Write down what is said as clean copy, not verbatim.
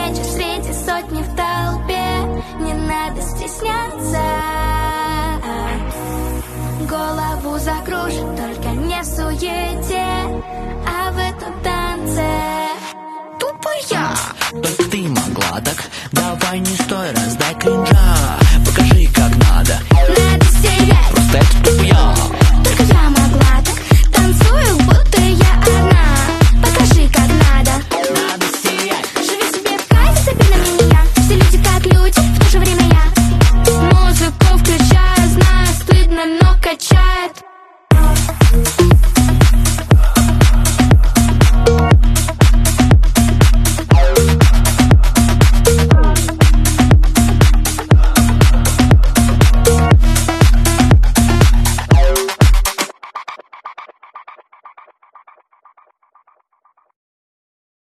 вечер среди сотни в толпе. Не надо стесняться, голову закружит, только не в суете, а в этом танце тупая. Только ты могла так, давай не стой, раздай кринжа.